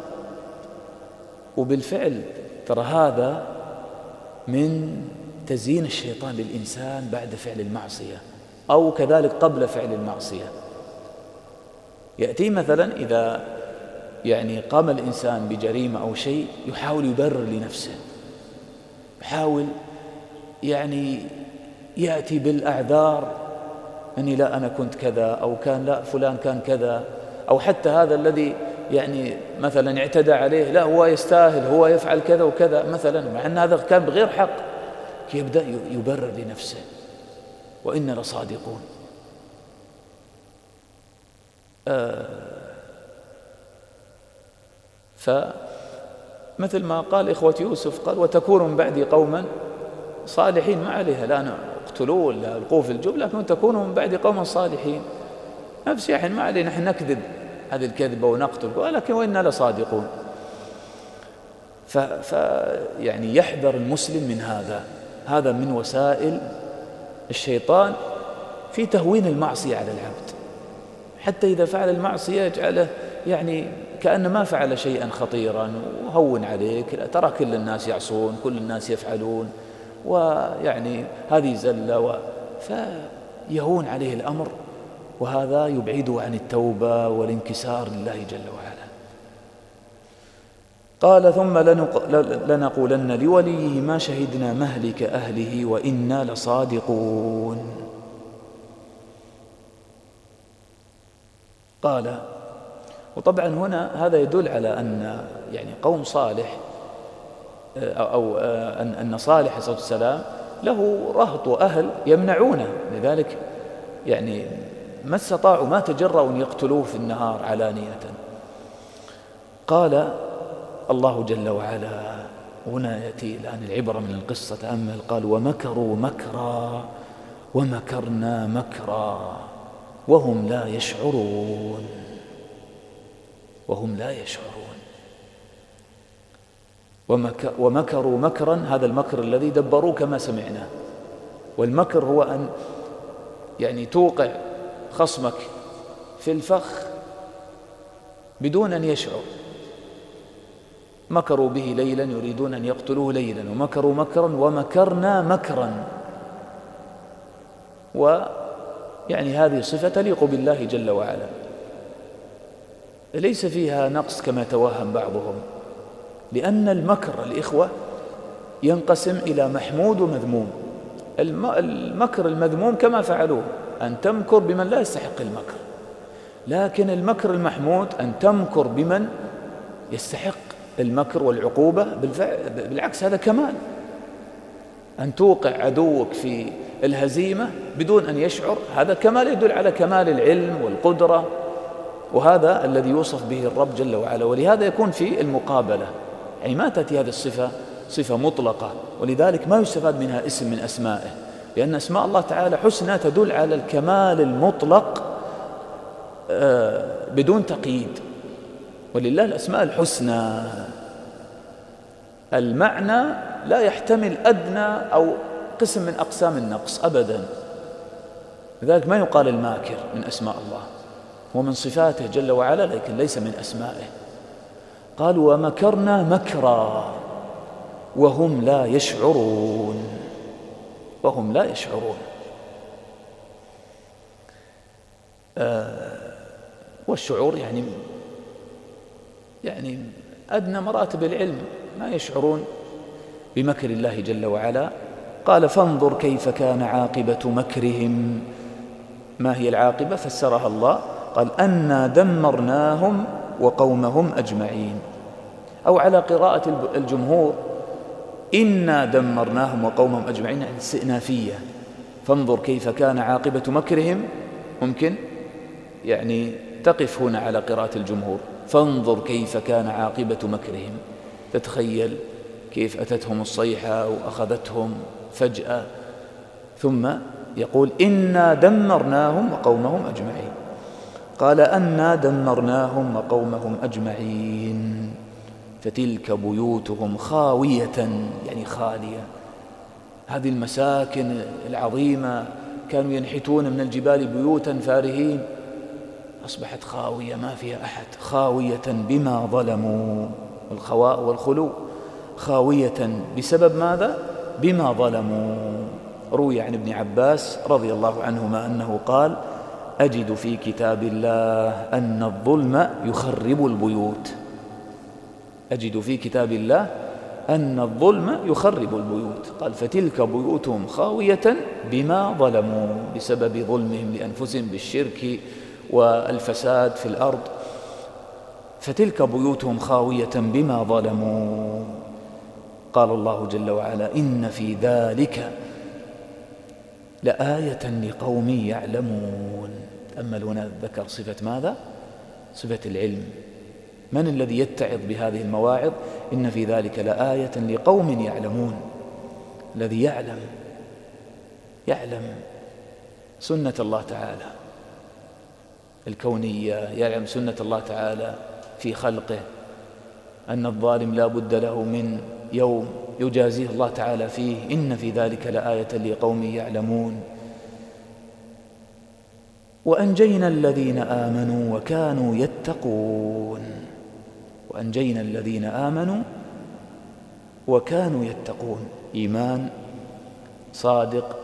وبالفعل ترى هذا من تزيين الشيطان للإنسان بعد فعل المعصية أو كذلك قبل فعل المعصية. يأتي مثلا إذا يعني قام الإنسان بجريمة أو شيء يحاول يبرر لنفسه، يحاول يعني يأتي بالأعذار أني لا أنا كنت كذا، أو كان لا فلان كان كذا، أو حتى هذا الذي يعني مثلا اعتدى عليه لا هو يستاهل، هو يفعل كذا وكذا مثلا، مع أن هذا كان بغير حق، يبدأ يبرر لنفسه وإنا لصادقون. فمثل ما قال إخوة يوسف، قال وتكون من بعدي قوما صالحين، ما عليها لا اقتلوه ولا القوه في الجب، لكن تكونوا من بعد قوما صالحين. نفس يعني ما علينا نحن نكذب هذه الكذبة ونقتل، ولكن وإنا لصادقون. يعني يحذر المسلم من هذا من وسائل الشيطان في تهوين المعصية على العبد، حتى إذا فعل المعصية يجعله يعني كأن ما فعل شيئا خطيرا وهون عليك، ترى كل الناس يعصون، كل الناس يفعلون، ويعني هذه زلة، فيهون عليه الأمر، وهذا يبعده عن التوبة والانكسار لله جل وعلا. قال ثم لنقولن لوليه ما شهدنا مهلك أهله وإنا لصادقون. قال وطبعا هنا هذا يدل على أن يعني قوم صالح أو أن صالح عليه الصلاة والسلام له رهط وأهل يمنعونه، لذلك يعني ما استطاعوا ما تجرؤوا أن يقتلوه في النهار علانية. قال الله جل وعلا هنا يأتي الآن العبرة من القصة، تأمل، قال ومكروا مكرا ومكرنا مكرا وهم لا يشعرون، وهم لا يشعرون. ومكروا مكرا، هذا المكر الذي دبروه كما سمعنا، والمكر هو أن يعني توقع خصمك في الفخ بدون أن يشعر، مكروا به ليلا يريدون أن يقتلوه ليلا ومكروا مكرا ومكرنا مكرا. ويعني هذه صفة تليق بالله جل وعلا، ليس فيها نقص كما توهم بعضهم، لأن المكر الإخوة ينقسم إلى محمود ومذموم. المكر المذموم كما فعلوه، أن تمكر بمن لا يستحق المكر، لكن المكر المحمود أن تمكر بمن يستحق المكر والعقوبة. بالعكس هذا كمال، أن توقع عدوك في الهزيمة بدون أن يشعر، هذا كمال يدل على كمال العلم والقدرة، وهذا الذي يوصف به الرب جل وعلا. ولهذا يكون في المقابلة، يعني ما تأتي هذه الصفة صفة مطلقة، ولذلك ما يستفاد منها اسم من أسمائه، لأن أسماء الله تعالى حسنى تدل على الكمال المطلق بدون تقييد. ولله الأسماء الحسنى، المعنى لا يحتمل أدنى أو قسم من أقسام النقص أبدا، لذلك ما يقال الماكر من أسماء الله، ومن صفاته جل وعلا لكن ليس من أسمائه. قال ومكرنا مكرا وهم لا يشعرون، وهم لا يشعرون. والشعور يعني أدنى مراتب العلم، ما يشعرون بمكر الله جل وعلا. قال فانظر كيف كان عاقبة مكرهم. ما هي العاقبة؟ فسرها الله، قال أنا دمرناهم وقومهم أجمعين، أو على قراءة الجمهور إنا دمرناهم وقومهم أجمعين، يعني استئنافية. فانظر كيف كان عاقبة مكرهم، ممكن يعني تقف هنا على قراءة الجمهور، فانظر كيف كان عاقبة مكرهم، تتخيل كيف أتتهم الصيحة وأخذتهم فجأة، ثم يقول إنا دمرناهم وقومهم أجمعين. قال أنا دمرناهم وقومهم أجمعين فتلك بيوتهم خاوية، يعني خالية. هذه المساكن العظيمة كانوا ينحتون من الجبال بيوتا فارهين، أصبحت خاوية ما فيها أحد، خاوية بما ظلموا. الخواء والخلو خاوية بسبب ماذا؟ بما ظلموا. روي عن ابن عباس رضي الله عنهما أنه قال أجد في كتاب الله أن الظلم يخرب البيوت، أجد في كتاب الله أن الظلم يخرب البيوت. قال فتلك بيوتهم خاوية بما ظلموا، بسبب ظلمهم لأنفسهم بالشرك والفساد في الأرض. فتلك بيوتهم خاوية بما ظلموا. قال الله جل وعلا إن في ذلك لآية لقوم يعلمون. تأمل هنا ذكر صفة ماذا؟ صفة العلم. من الذي يتعظ بهذه المواعظ؟ إن في ذلك لآية لقوم يعلمون، الذي يعلم سنة الله تعالى الكونية، يعلم سنة الله تعالى في خلقه، أن الظالم لا بد له من يوم يجازيه الله تعالى فيه. إن في ذلك لآية لقوم يعلمون. وأنجينا الذين آمنوا وكانوا يتقون، وأنجينا الذين آمنوا وكانوا يتقون، إيمان صادق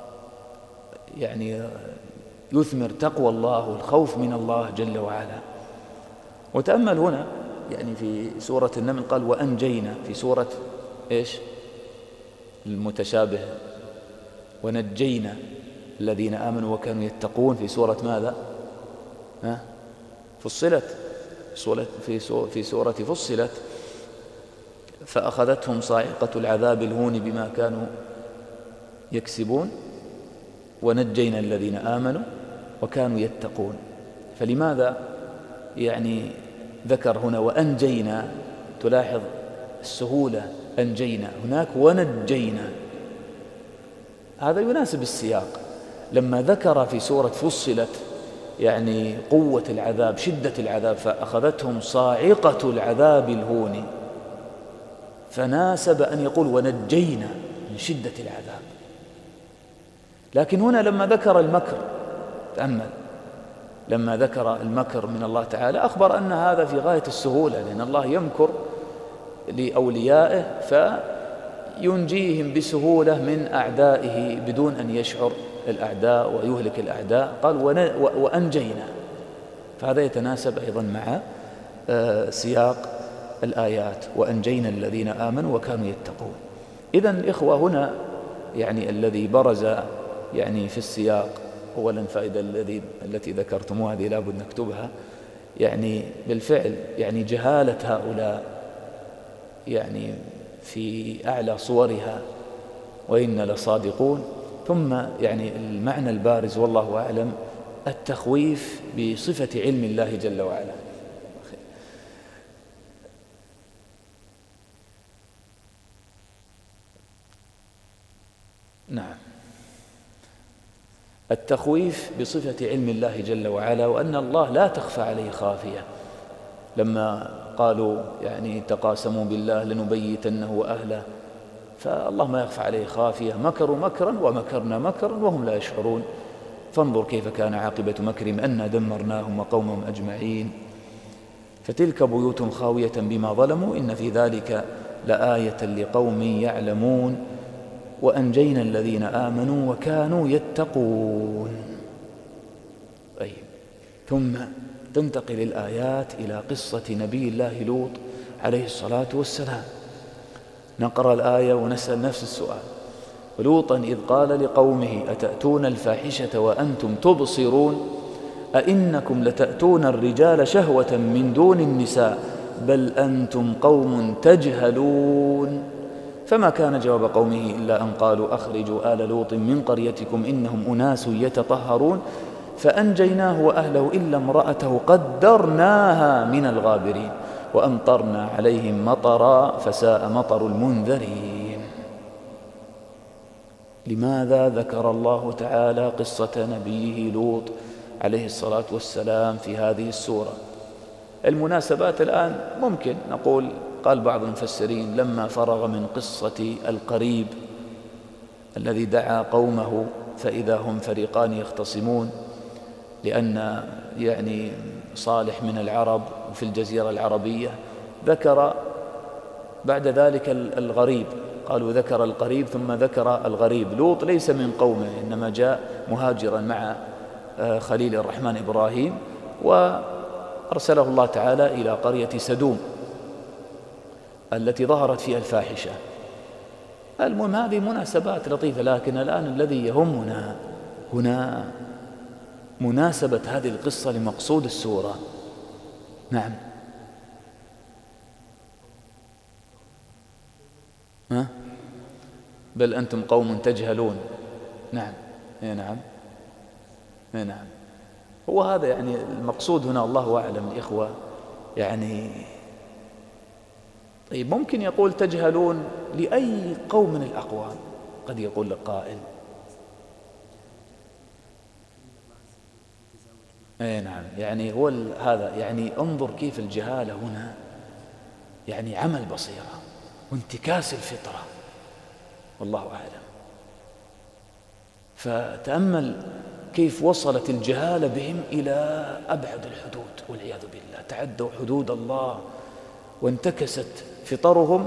يعني يثمر تقوى الله والخوف من الله جل وعلا. وتأمل هنا يعني في سورة النمل قال وأنجينا، في سورة إيش المتشابه ونجينا الذين آمنوا وكانوا يتقون في سورة ماذا؟ فصلت، في سورة فصلت فأخذتهم صاعقة العذاب الهون بما كانوا يكسبون ونجينا الذين آمنوا وكانوا يتقون. فلماذا يعني ذكر هنا وأنجينا؟ تلاحظ السهولة، أنجينا هناك ونجينا، هذا يناسب السياق. لما ذكر في سورة فصلت يعني قوة العذاب شدة العذاب فأخذتهم صاعقة العذاب الهون، فناسب أن يقول ونجينا من شدة العذاب. لكن هنا لما ذكر المكر، تأمل، لما ذكر المكر من الله تعالى أخبر أن هذا في غاية السهولة، لأن الله يمكر لأوليائه فينجيهم بسهولة من أعدائه بدون أن يشعر الأعداء ويهلك الأعداء. قال وأنجينا، فهذا يتناسب أيضا مع سياق الآيات، وأنجينا الذين آمنوا وكانوا يتقون. إذن الإخوة هنا يعني الذي برز يعني في السياق أولا فائدة التي ذكرتموها هذه لابد نكتبها، يعني بالفعل يعني جهالة هؤلاء يعني في أعلى صورها وإن لصادقون. ثم يعني المعنى البارز والله أعلم التخويف بصفة علم الله جل وعلا. نعم، التخويف بصفة علم الله جل وعلا، وأن الله لا تخفى عليه خافية. لما قالوا يعني تقاسموا بالله لنبيتنه وأهله، فالله ما يخفى عليه خافية. مكروا مكرا ومكرنا مكرا وهم لا يشعرون، فانظر كيف كان عاقبة مكرهم أنا دمرناهم وقومهم أجمعين. فتلك بيوت خاوية بما ظلموا إن في ذلك لآية لقوم يعلمون وأنجينا الذين آمنوا وكانوا يتقون. طيب، ثم تنتقل الآيات إلى قصة نبي الله لوط عليه الصلاة والسلام. نقرأ الآية ونسأل نفس السؤال: ولوطا إذ قال لقومه أتأتون الفاحشة وأنتم تبصرون أئنكم لتأتون الرجال شهوة من دون النساء بل أنتم قوم تجهلون. فما كان جواب قومه إلا أن قالوا أخرجوا آل لوط من قريتكم إنهم أناس يتطهرون فأنجيناه وأهله إلا امرأته قدرناها من الغابرين وأمطرنا عليهم مطرا فساء مطر المنذرين. لماذا ذكر الله تعالى قصة نبيه لوط عليه الصلاة والسلام في هذه السورة؟ المناسبات الآن ممكن نقول قال بعض المفسرين لما فرغ من قصة القريب الذي دعا قومه فإذا هم فريقان يختصمون، لأن يعني صالح من العرب في الجزيرة العربية، ذكر بعد ذلك الغريب، قالوا ذكر القريب ثم ذكر الغريب. لوط ليس من قومه، إنما جاء مهاجرا مع خليل الرحمن إبراهيم، وأرسله الله تعالى إلى قرية سدوم التي ظهرت فيها الفاحشة. المهم هذه مناسبات لطيفة، لكن الآن الذي يهمنا هنا مناسبة هذه القصة لمقصود السورة. نعم، بل أنتم قوم تجهلون. نعم، نعم، نعم، هو هذا يعني المقصود هنا، الله أعلم الإخوة. يعني طيب، ممكن يقول تجهلون لأي قوم من الأقوام، قد يقول لك قائل نعم، يعني هو هذا، يعني انظر كيف الجهالة هنا يعني عمل بصيرة وانتكاس الفطرة، والله أعلم. فتأمل كيف وصلت الجهالة بهم إلى أبعد الحدود والعياذ بالله، تعدوا حدود الله وانتكست فطرهم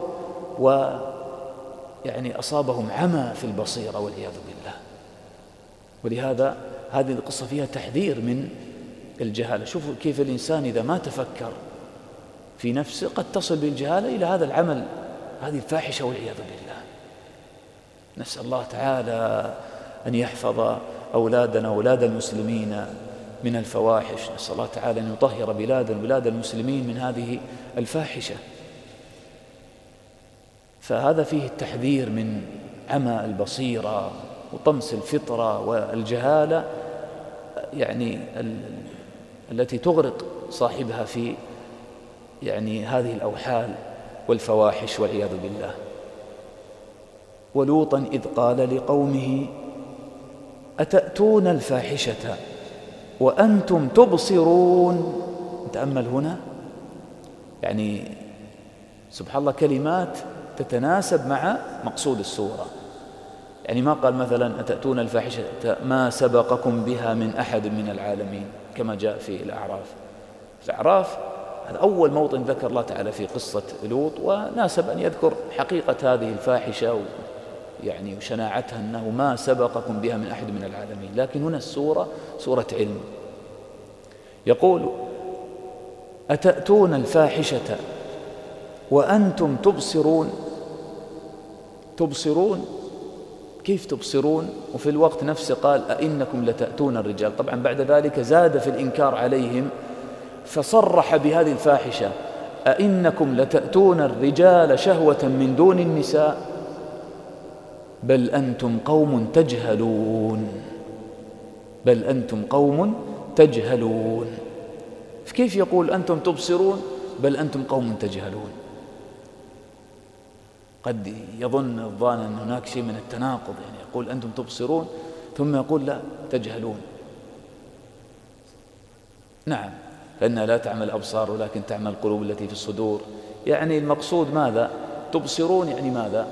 ويعني أصابهم عمى في البصيرة والعياذ بالله. ولهذا هذه القصة فيها تحذير من الجهالة. شوفوا كيف الإنسان إذا ما تفكر في نفسه قد تصل بالجهالة إلى هذا العمل، هذه الفاحشة والعياذ بالله. نسأل الله تعالى أن يحفظ أولادنا وأولاد المسلمين من الفواحش، نسأل الله تعالى أن يطهر بلاد المسلمين من هذه الفاحشة. فهذا فيه التحذير من عمى البصيرة وطمس الفطرة والجهالة، يعني التي تغرق صاحبها في يعني هذه الأوحال والفواحش والعياذ بالله. ولوطا إذ قال لقومه أتأتون الفاحشة وأنتم تبصرون. تأمل هنا، يعني سبحان الله كلمات تتناسب مع مقصود السورة. يعني ما قال مثلا أتأتون الفاحشة ما سبقكم بها من أحد من العالمين كما جاء في الأعراف. الأعراف هذا أول موطن ذكر الله تعالى في قصة لوط، وناسب أن يذكر حقيقة هذه الفاحشة يعني وشناعتها، أنه ما سبقكم بها من أحد من العالمين. لكن هنا السورة سورة علم. يقول: أتأتون الفاحشة وأنتم تبصرون. تبصرون، كيف تبصرون؟ وفي الوقت نفسه قال: أئنكم لتأتون الرجال. طبعا بعد ذلك زاد في الإنكار عليهم فصرح بهذه الفاحشة: أئنكم لتأتون الرجال شهوة من دون النساء بل أنتم قوم تجهلون. بل أنتم قوم تجهلون. كيف يقول أنتم تبصرون بل أنتم قوم تجهلون؟ قد يظن الظان أن هناك شيء من التناقض، يعني يقول أنتم تبصرون ثم يقول لا تجهلون. نعم، فإنها لا تعمل الأبصار ولكن تعمل القلوب التي في الصدور. يعني المقصود ماذا؟ تبصرون يعني ماذا؟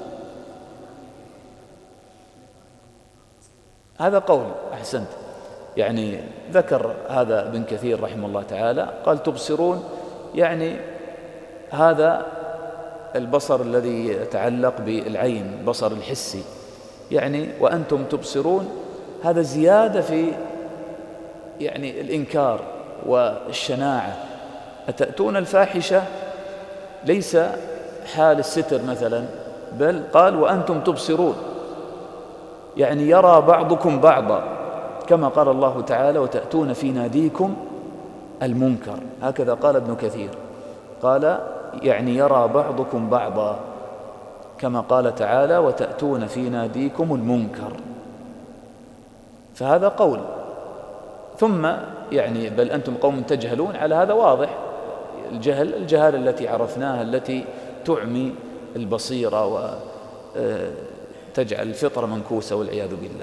هذا قول. أحسنت. يعني ذكر هذا ابن كثير رحمه الله تعالى، قال تبصرون يعني هذا البصر الذي يتعلق بالعين، البصر الحسي. يعني وأنتم تبصرون هذا زيادة في يعني الإنكار والشناعة. أتأتون الفاحشة ليس حال الستر مثلا، بل قال وأنتم تبصرون، يعني يرى بعضكم بعضا، كما قال الله تعالى: وتأتون في ناديكم المنكر. هكذا قال ابن كثير، قال يعني يرى بعضكم بعضا، كما قال تعالى: وتأتون في ناديكم المنكر. فهذا قول. ثم يعني بل أنتم قوم تجهلون، على هذا واضح الجهالة التي عرفناها، التي تعمي البصيرة وتجعل الفطرة منكوسة والعياذ بالله.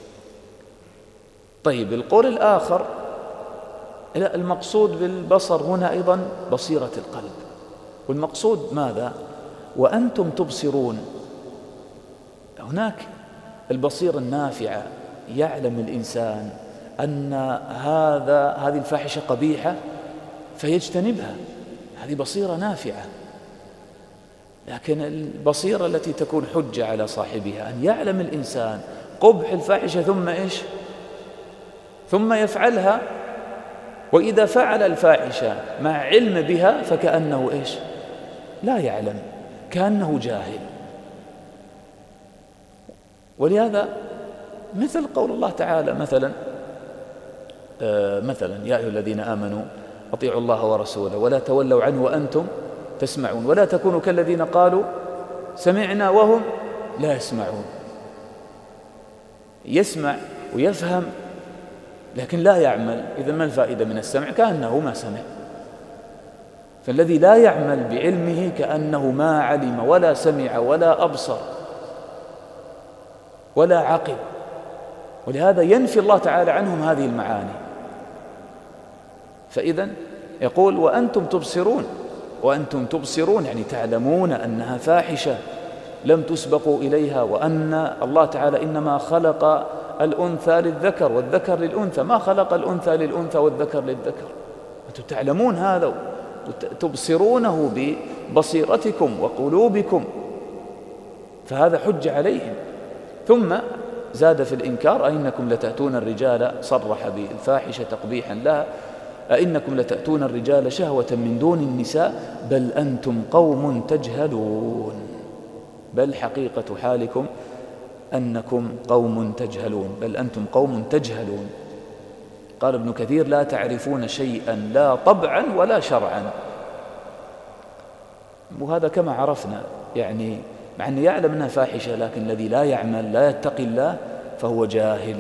طيب، القول الآخر: لا، المقصود بالبصر هنا أيضا بصيرة القلب. والمقصود ماذا؟ وأنتم تبصرون، هناك البصيرة النافعة، يعلم الإنسان أن هذه الفاحشة قبيحة فيجتنبها، هذه بصيرة نافعة. لكن البصيرة التي تكون حجة على صاحبها أن يعلم الإنسان قبح الفاحشة ثم إيش؟ ثم يفعلها. وإذا فعل الفاحشة مع علم بها فكأنه إيش؟ لا يعلم، كأنه جاهل. ولهذا مثل قول الله تعالى مثلا يا أيها الذين آمنوا أطيعوا الله ورسوله ولا تولوا عنه وأنتم تسمعون ولا تكونوا كالذين قالوا سمعنا وهم لا يسمعون. يسمع ويفهم لكن لا يعمل، إذا ما الفائدة من السمع؟ كأنه ما سمع. فالذي لا يعمل بعلمه كأنه ما علم ولا سمع ولا أبصر ولا عقل. ولهذا ينفي الله تعالى عنهم هذه المعاني. فإذا يقول وأنتم تبصرون، وأنتم تبصرون يعني تعلمون أنها فاحشة لم تسبقوا إليها، وأن الله تعالى إنما خلق الأنثى للذكر والذكر للأنثى، ما خلق الأنثى للأنثى والذكر للذكر. أنتم تعلمون هذا، تبصرونه ببصيرتكم وقلوبكم، فهذا حجة عليهم. ثم زاد في الإنكار: أئنكم لتأتون الرجال، صرح بالفاحشة تقبيحا لها: أئنكم لتأتون الرجال شهوة من دون النساء بل أنتم قوم تجهلون. بل حقيقة حالكم أنكم قوم تجهلون، بل أنتم قوم تجهلون. قال ابن كثير: لا تعرفون شيئا لا طبعا ولا شرعا. وهذا كما عرفنا، يعني مع أنه يعلم أنها فاحشة، لكن الذي لا يعمل لا يتقي الله فهو جاهل.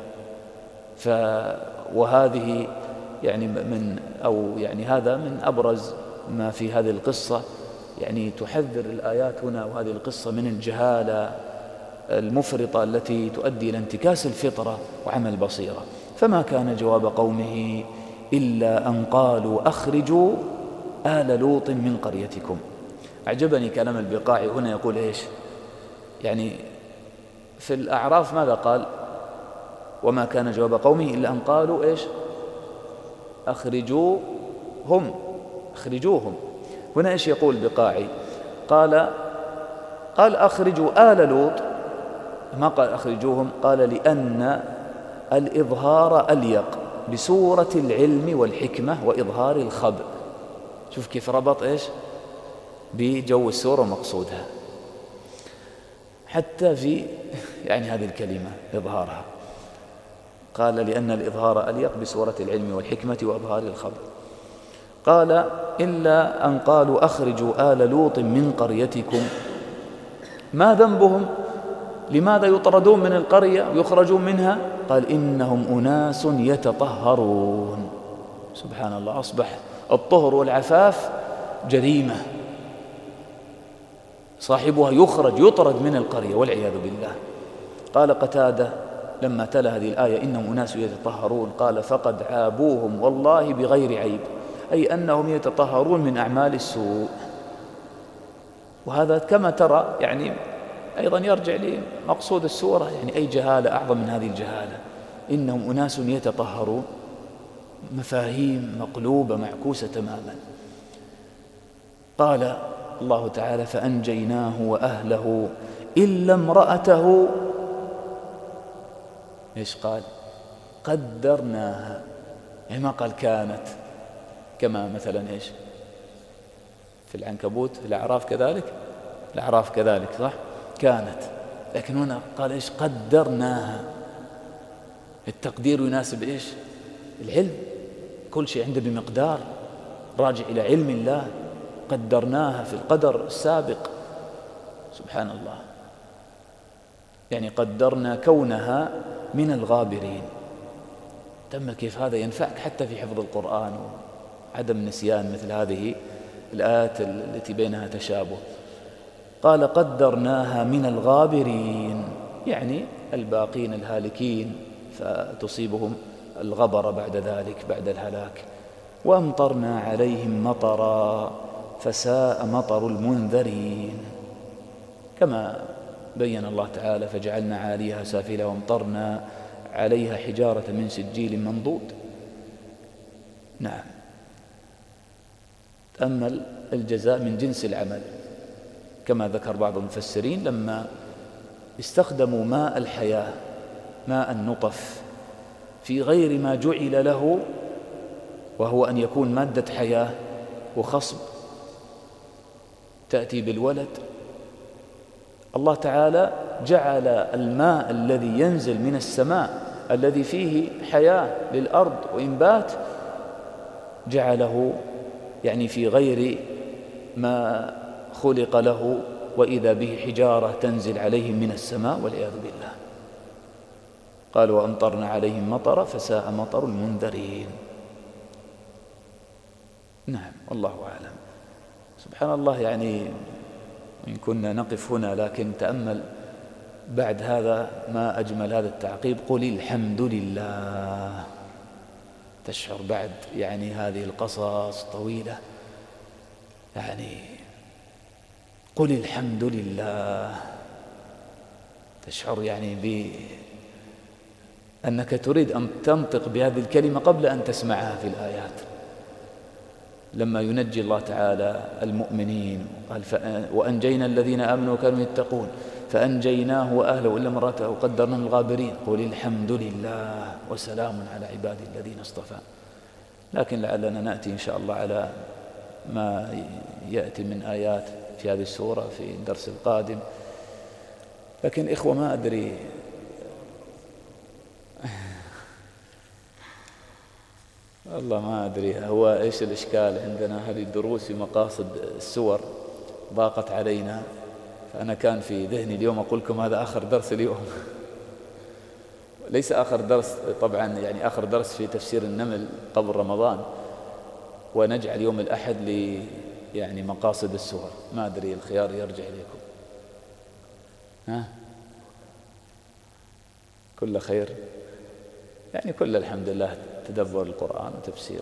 وهذه يعني هذا من أبرز ما في هذه القصة، يعني تحذر الآيات هنا وهذه القصة من الجهالة المفرطة التي تؤدي إلى انتكاس الفطرة وعمى البصيرة. فما كان جواب قومه إلا أن قالوا أخرجوا آل لوط من قريتكم. أعجبني كلام البقاعي هنا، يقول إيش؟ يعني في الأعراف ماذا قال؟ وما كان جواب قومه إلا أن قالوا إيش؟ أخرجوا هم أخرجوهم. هنا إيش يقول بقاعي؟ قال أخرجوا آل لوط، ما قال أخرجوهم، قال لأن الإظهار أليق بسورة العلم والحكمة وإظهار الخبر. شوف كيف ربط إيش بجو السورة ومقصودها، حتى في يعني هذه الكلمة إظهارها، قال لأن الإظهار أليق بسورة العلم والحكمة وإظهار الخبر. قال إلا أن قالوا أخرجوا آل لوط من قريتكم. ما ذنبهم؟ لماذا يطردون من القرية ويخرجون منها؟ قال إنهم أناس يتطهرون. سبحان الله، أصبح الطهر والعفاف جريمة، صاحبها يطرد من القرية والعياذ بالله. قال قتادة لما تلا هذه الآية إنهم أناس يتطهرون، قال فقد عابوهم والله بغير عيب، أي أنهم يتطهرون من أعمال السوء. وهذا كما ترى يعني أيضا يرجع لمقصود السورة، يعني أي جهالة أعظم من هذه الجهالة؟ إنهم أناس يتطهرون، مفاهيم مقلوبة معكوسة تماما. قال الله تعالى فأنجيناه وأهله إلا امرأته، إيش قال؟ قدرناها، يعني ما قال كانت، كما مثلا إيش في العنكبوت، الأعراف كذلك، الأعراف كذلك صح، كانت، لكن هنا قال إيش؟ قدرناها. التقدير يناسب إيش؟ العلم، كل شيء عنده بمقدار، راجع إلى علم الله. قدرناها في القدر السابق، سبحان الله، يعني قدرنا كونها من الغابرين. تأمل كيف هذا ينفعك حتى في حفظ القرآن وعدم نسيان مثل هذه الآيات التي بينها تشابه. قال قدرناها من الغابرين، يعني الباقين الهالكين، فتصيبهم الغبر بعد ذلك بعد الهلاك. وأمطرنا عليهم مطرا فساء مطر المنذرين، كما بين الله تعالى فجعلنا عاليها سافلة وامطرنا عليها حجارة من سجيل منضود. نعم، تأمل الجزاء من جنس العمل، كما ذكر بعض المفسرين لما استخدموا ماء الحياة، ماء النطف، في غير ما جعل له، وهو أن يكون مادة حياة وخصب تأتي بالولد. الله تعالى جعل الماء الذي ينزل من السماء الذي فيه حياة للأرض وإنبات، جعله يعني في غير ما خلق له، وإذا به حجارة تنزل عليهم من السماء والعياذ بالله. قال وأمطرنا عليهم مطرا فساء مطر المنذرين. نعم، والله أعلم. سبحان الله، يعني إن كنا نقف هنا، لكن تأمل بعد هذا ما أجمل هذا التعقيب، قل الحمد لله. تشعر بعد يعني هذه القصص طويلة، يعني قل الحمد لله، تشعر يعني بأنك تريد أن تنطق بهذه الكلمة قبل أن تسمعها في الآيات. لما ينجي الله تعالى المؤمنين قال وأنجينا الذين آمنوا وكانوا يتقون فأنجيناه وأهله إلا امرأته وقدرنا من الغابرين. قل الحمد لله وسلام على عباده الذين اصطفى. لكن لعلنا نأتي إن شاء الله على ما يأتي من آيات في هذه السورة في الدرس القادم. لكن إخوة، ما أدري والله ما أدري هو إيش الإشكال عندنا. هذه الدروس في مقاصد السور ضاقت علينا، فأنا كان في ذهني اليوم أقول لكم هذا آخر درس اليوم ليس آخر درس طبعا، يعني آخر درس في تفسير النمل قبل رمضان، ونجعل يوم الأحد يعني مقاصد السور. ما أدري، الخيار يرجع إليكم. ها، كل خير، يعني كل الحمد لله تدبر القرآن وتفسير.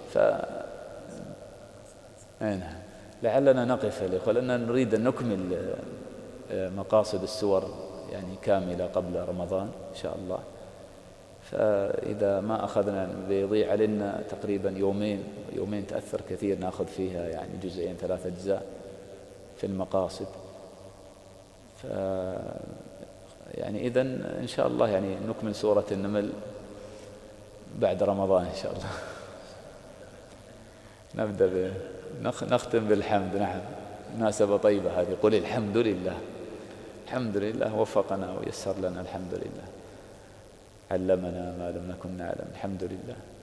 لعلنا نقف الإخوة، لأننا نريد أن نكمل مقاصد السور يعني كاملة قبل رمضان إن شاء الله. فإذا ما أخذنا بيضيع علينا تقريبا يومين تأثر كثير نأخذ فيها يعني جزئين 3 أجزاء في المقاصد. يعني إذن إن شاء الله يعني نكمل سورة النمل بعد رمضان إن شاء الله. نبدأ نختم بالحمد. نعم، مناسبة طيبة هذه. قل الحمد لله. الحمد لله وفقنا ويسر لنا، الحمد لله علمنا ما لم نكن نعلم، الحمد لله.